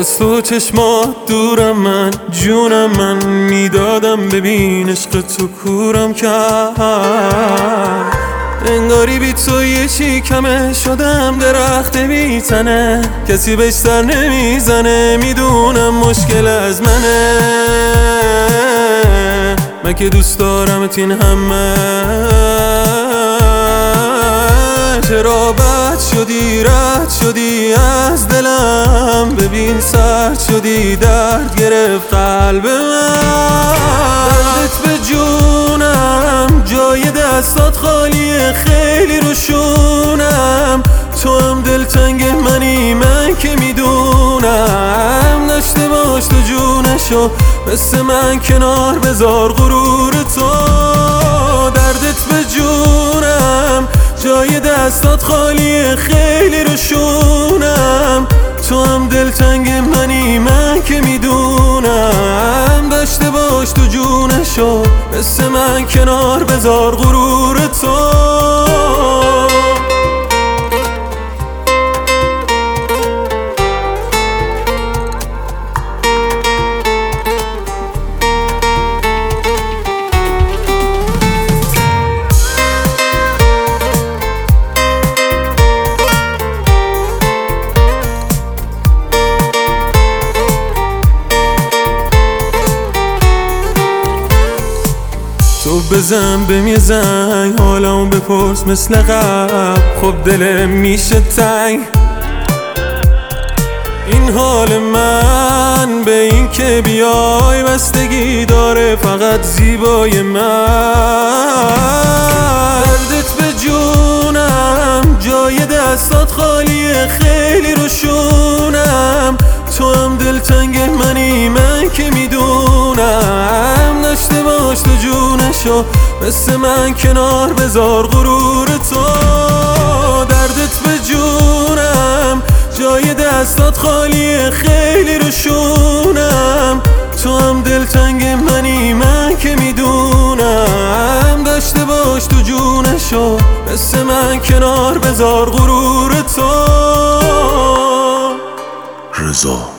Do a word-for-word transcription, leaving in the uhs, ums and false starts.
از تو چشمات دورم، من جونم من میدادم ببین عشق تو کورم کرد. انگاری بی تو یه چی کمه، شدم درخت بی تنه، کسی بهش سر نمیزنه، میدونم مشکل از منه. من که دوست دارم تین همه، چرا بد شدی رد شدی از دلم، ببین سرد شدی درد گرفت قلب من. دردت به جونم، جای دستات خالیه خیلی روشونم، تو هم دلتنگ منی من که میدونم. داشته باش تو جونشو مثل من کنار بذار غرور تو. دردت به جونم، جای دستات خالیه خیلی روشونم، تو هم دلتنگ منی من که میدونم. داشته باش تو جونشو مثل من کنار بذار غرور تو. تو بزن بهم یه زنگ، حالمو بپرس مثل قبل، خب دلم میشه تنگ. این حال من به این که بیای بستگی داره فقط زیبای من. دردت به جونم، جای دستات خالیه خیلی روشونم، تو هم دلتنگ منی من که میدونم. داشته باش تو جونشو مثل من کنار بذار غرور تو. دردت به جونم، جای دستات خالیه خیلی روشونم، تو هم دلتنگ منی من که میدونم. داشته باش تو جونشو مثل من کنار بذار غرور تو. رضا